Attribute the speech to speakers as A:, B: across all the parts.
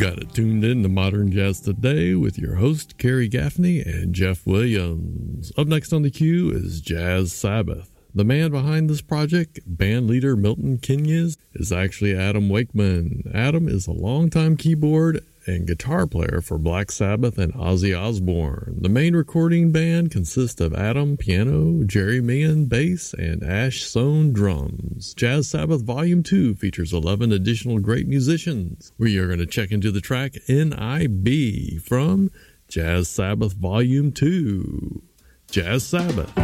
A: got it tuned in to Modern Jazz Today with your host, Kerry Gaffney and Jeff Williams. Up next on the queue is Jazz Sabbath. The man behind this project, band leader Milton Keynes, is actually Adam Wakeman. Adam is a longtime keyboard and guitar player for Black Sabbath and Ozzy Osbourne. The main recording band consists of Adam, piano, Jerry Meehan, bass, and Ash Sohn, drums. Jazz Sabbath Volume 2 features 11 additional great musicians. We are going to check into the track N.I.B. from Jazz Sabbath Volume 2. Jazz Sabbath.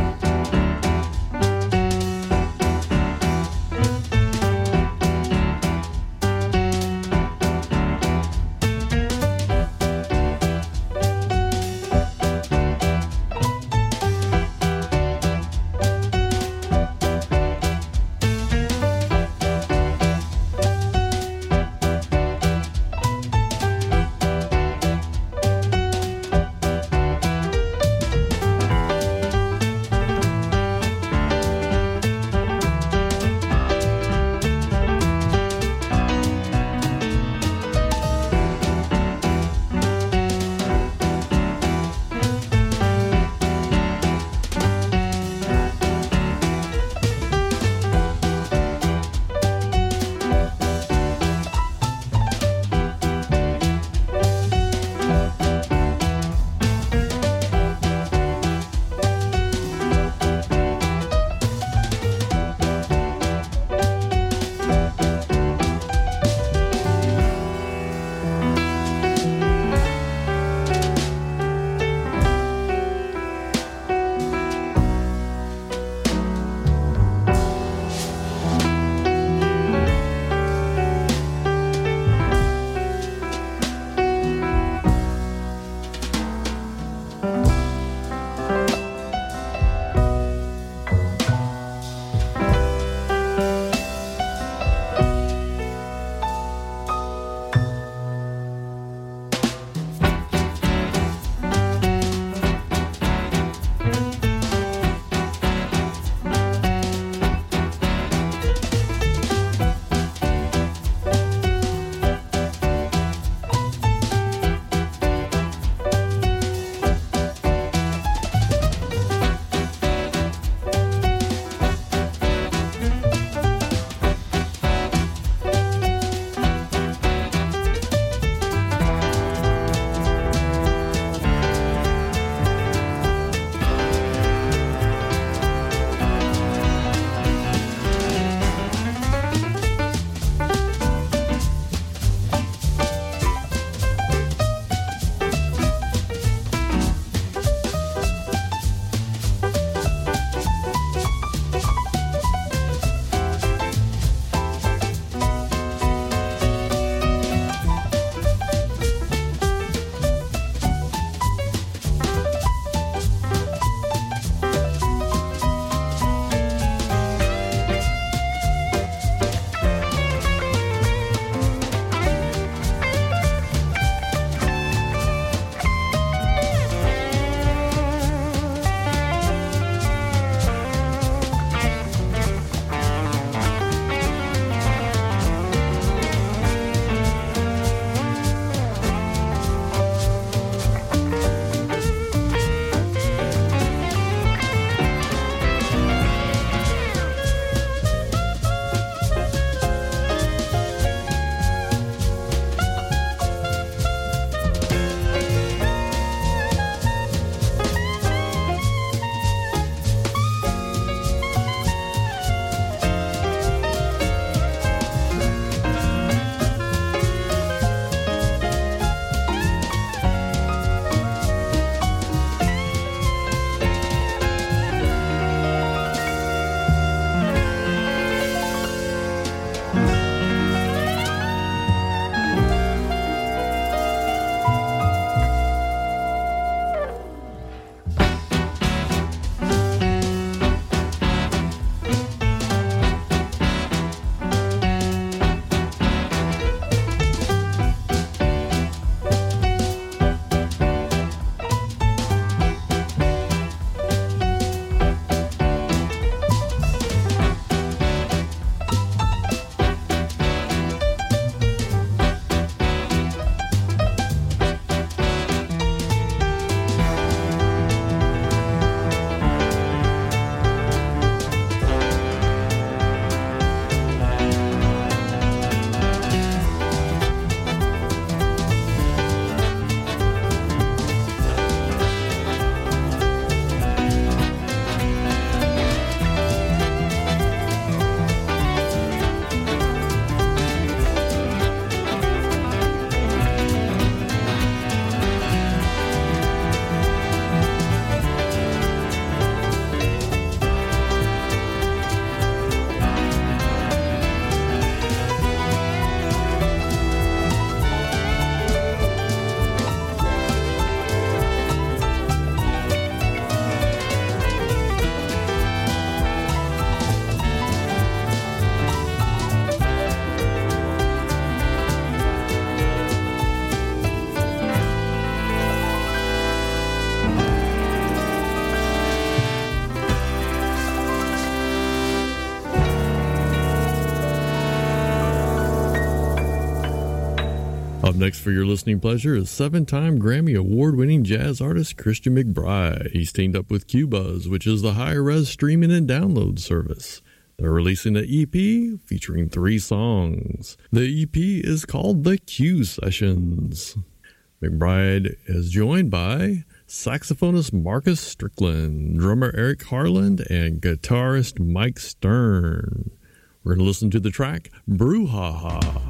A: Up next for your listening pleasure is 7-time Grammy Award-winning jazz artist Christian McBride. He's teamed up with Qbuzz, which is the high-res streaming and download service. They're releasing an EP featuring 3 songs. The EP is called The Q Sessions. McBride is joined by saxophonist Marcus Strickland, drummer Eric Harland, and guitarist Mike Stern. We're going to listen to the track Brouhaha.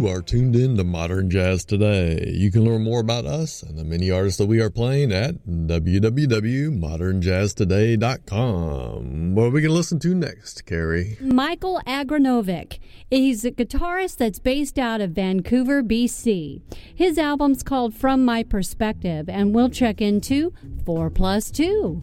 A: You are tuned in to Modern Jazz Today. You can learn more about us and the many artists that we are playing at www.modernjazztoday.com. What are we going to listen to next, Carrie?
B: Michael Agranovic. He's a guitarist that's based out of Vancouver, BC. His album's called From My Perspective, and we'll check into 4+2.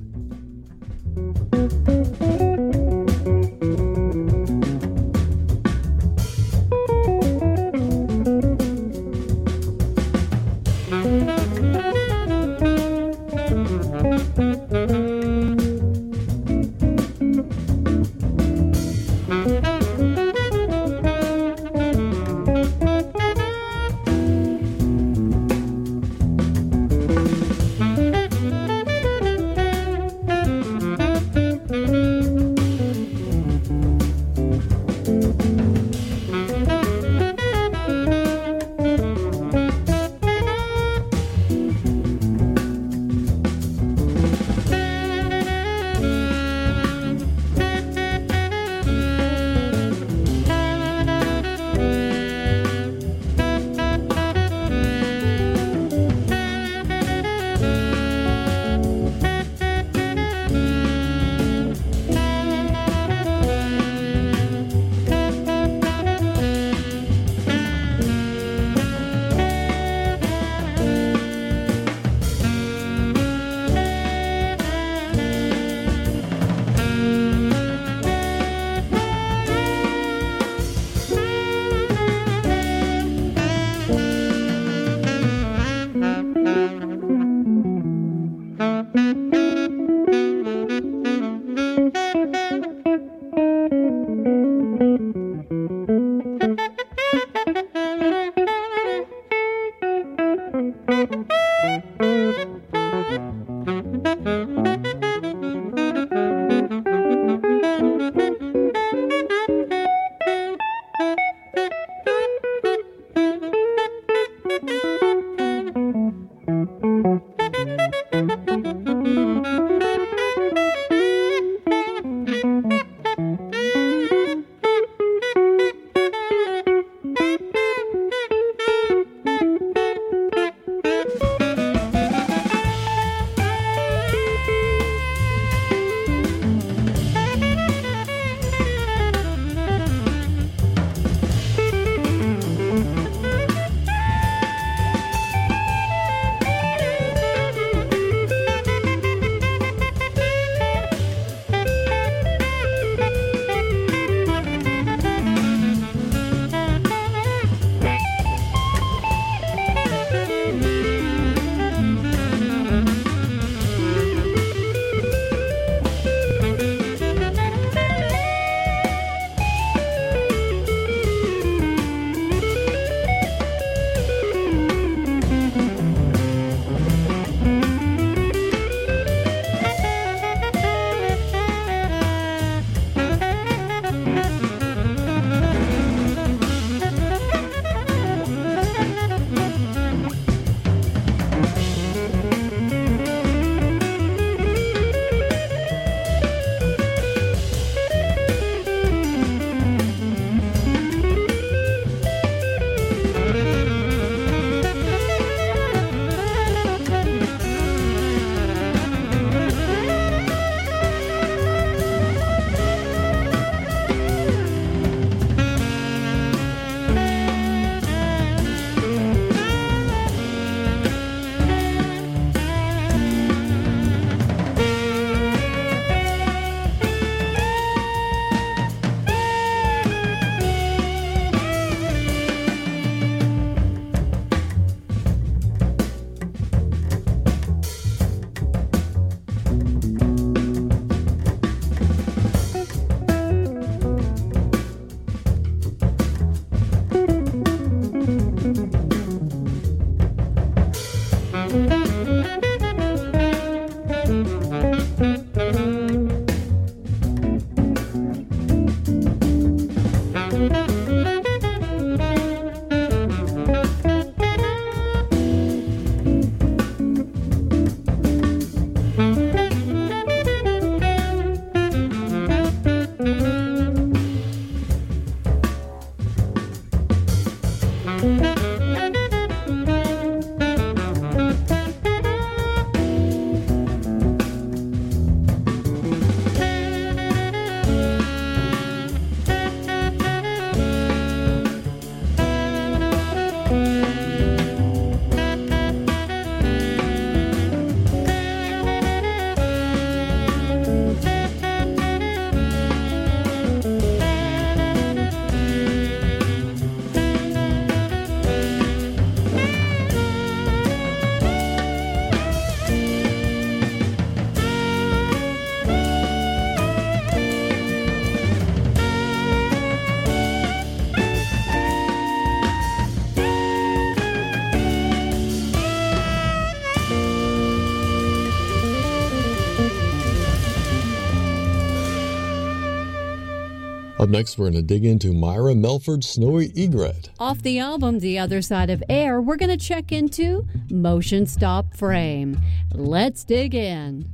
A: Up next, we're going to dig into Myra Melford's Snowy Egret.
B: Off the album The Other Side of Air, we're going to check into Motion Stop Frame. Let's dig in.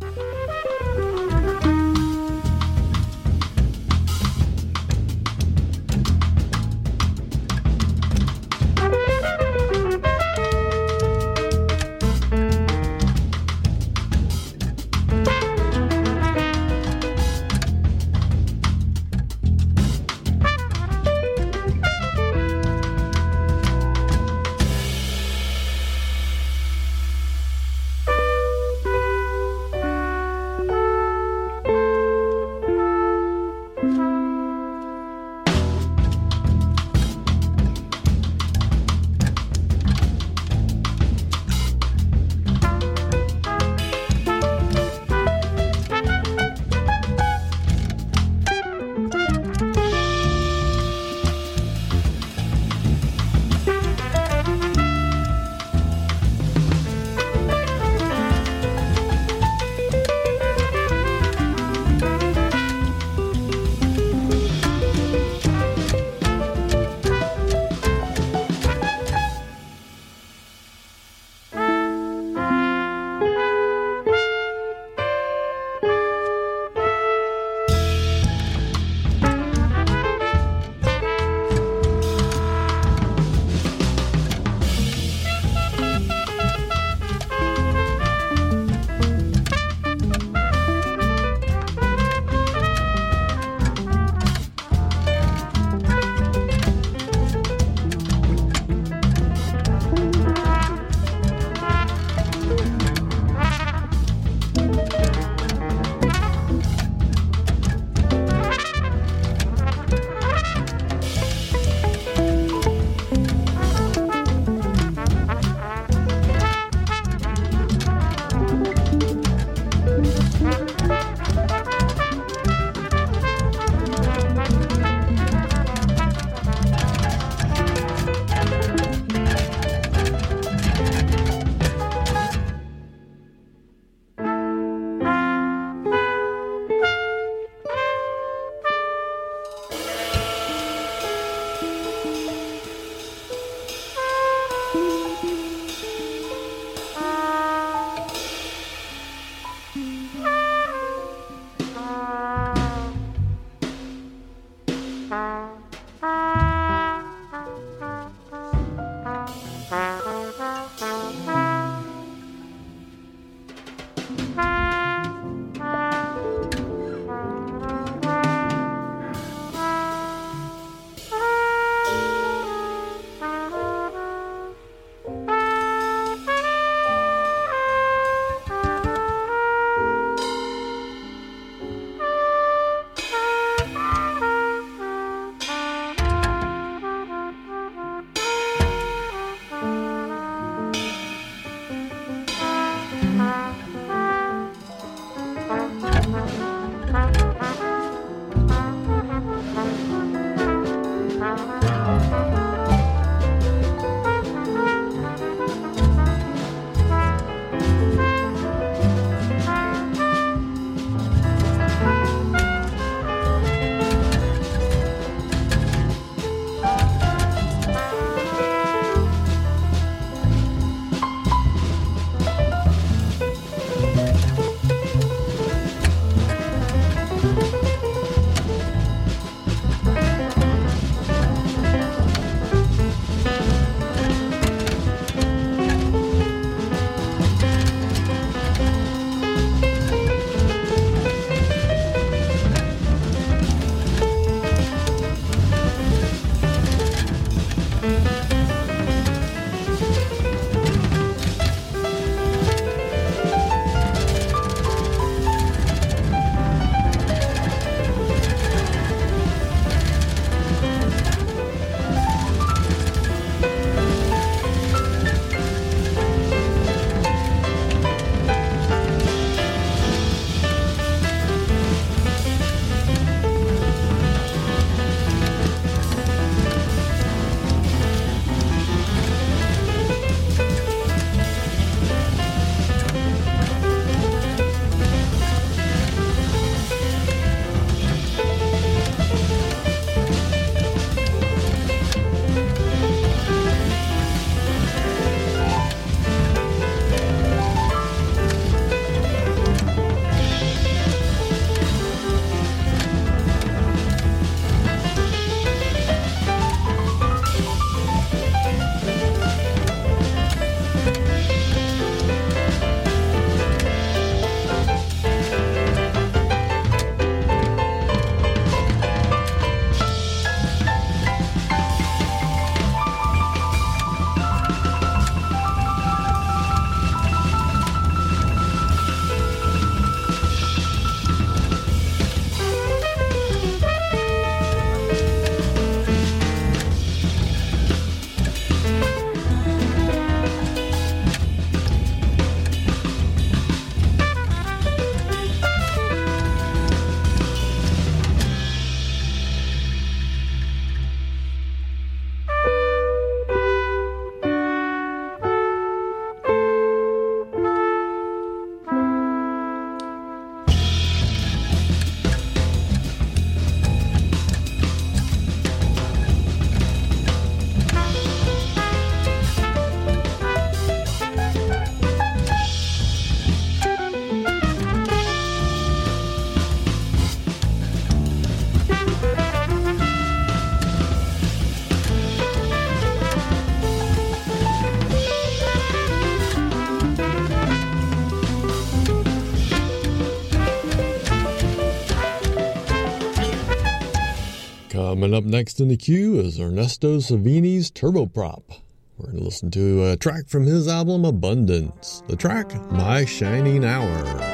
A: Coming up next in the queue is Ernesto Savini's Turboprop. We're going to listen to a track from his album Abundance. The track, My Shining Hour.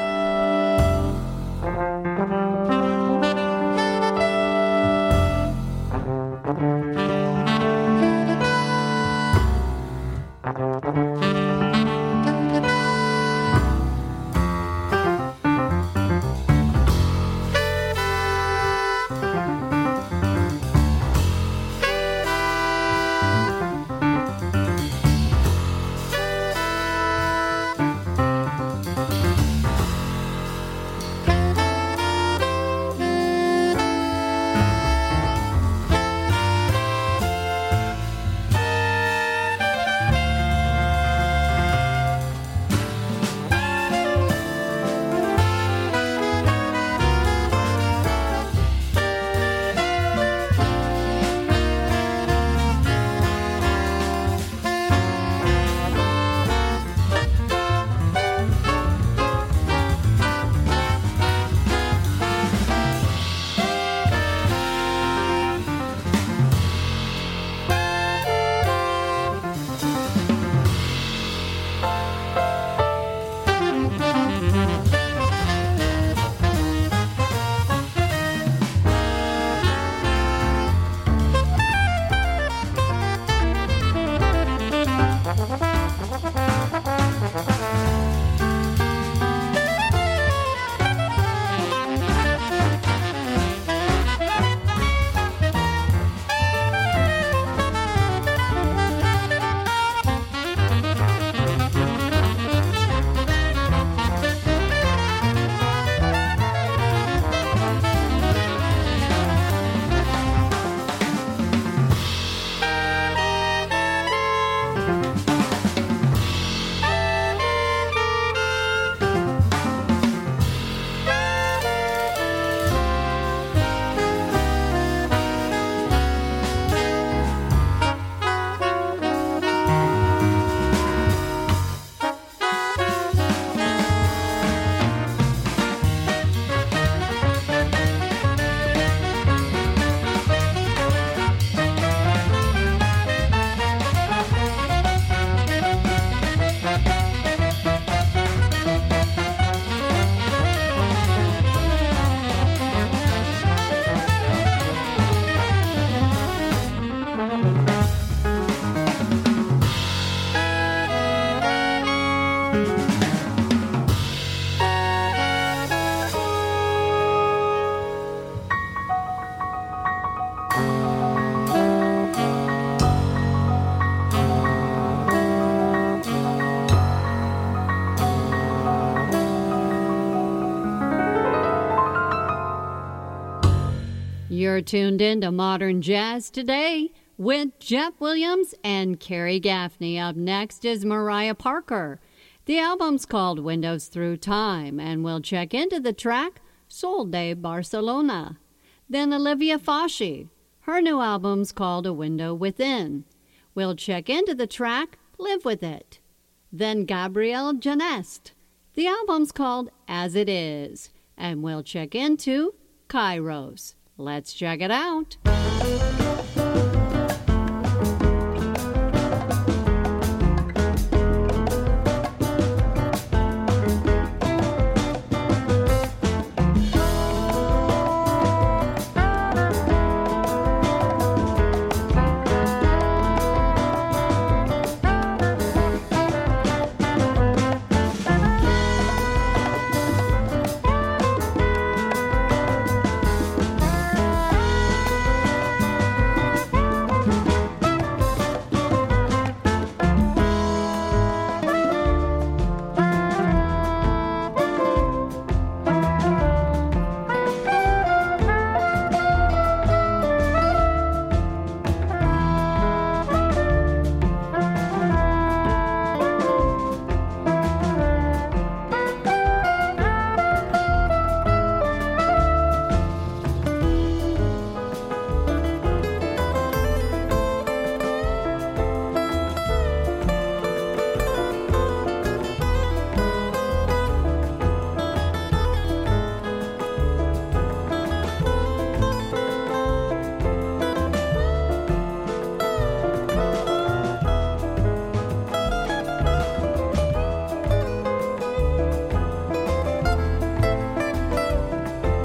B: You're tuned in to Modern Jazz Today with Jeff Williams and Carrie Gaffney. Up next is Mariah Parker. The album's called Windows Through Time, and we'll check into the track Sol de Barcelona. Then Olivia Foshi. Her new album's called A Window Within. We'll check into the track Live With It. Then Gabrielle Janest. The album's called As It Is, and we'll check into Kairos. Let's check it out.